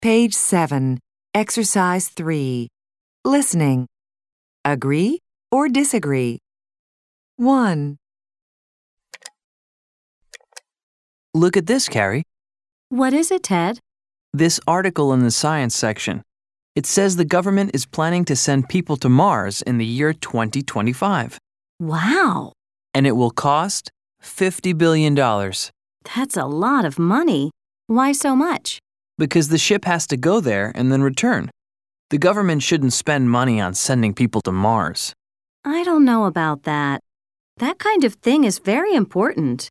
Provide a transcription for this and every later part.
Page 7, Exercise 3. Listening. Agree or disagree? 1, Look at this, Carrie. What is it, Ted? This article in the science section. It says the government is planning to send people to Mars in the year 2025. Wow, And it will cost $50 billion that's a lot of money. Why so much? because the ship has to go there and then return. The government shouldn't spend money on sending people to Mars. I don't know about that. That kind of thing is very important.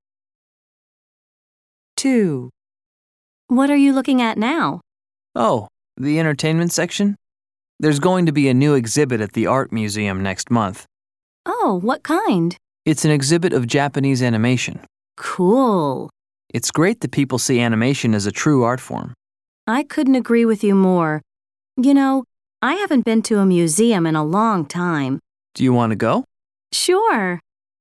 2, What are you looking at now? Oh, the entertainment section? There's going to be a new exhibit at the Art Museum next month. Oh, what kind? It's an exhibit of Japanese animation. Cool. It's great that people see animation as a true art form. I couldn't agree with you more. You know, I haven't been to a museum in a long time. Do you want to go? Sure.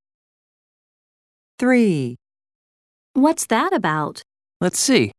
3, What's that about? Let's see.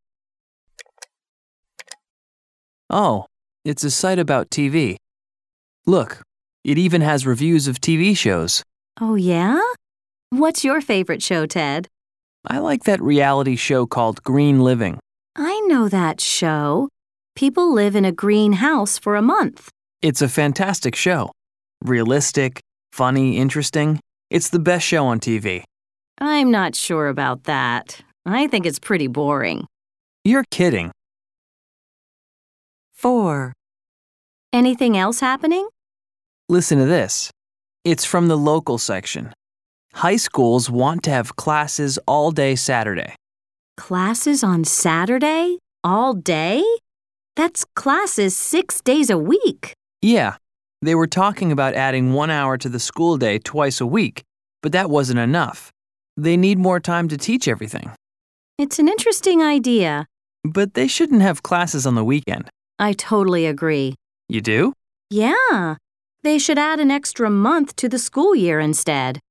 Oh, it's a site about TV. Look, it even has reviews of TV shows. Oh, yeah? What's your favorite show, Ted? I like that reality show called Green Living. I know that show. People live in a green house for a month. It's a fantastic show. Realistic, funny, interesting. It's the best show on TV. I'm not sure about that. I think it's pretty boring. You're kidding. 4, Anything else happening? Listen to this. It's from the local section. High schools want to have classes all day Saturday. Classes on Saturday? All day? That's classes 6 days a week. Yeah, they were talking about adding 1 hour to the school day twice a week, but that wasn't enough. They need more time to teach everything. It's an interesting idea. But they shouldn't have classes on the weekend. I totally agree. You do? Yeah, they should add an extra month to the school year instead.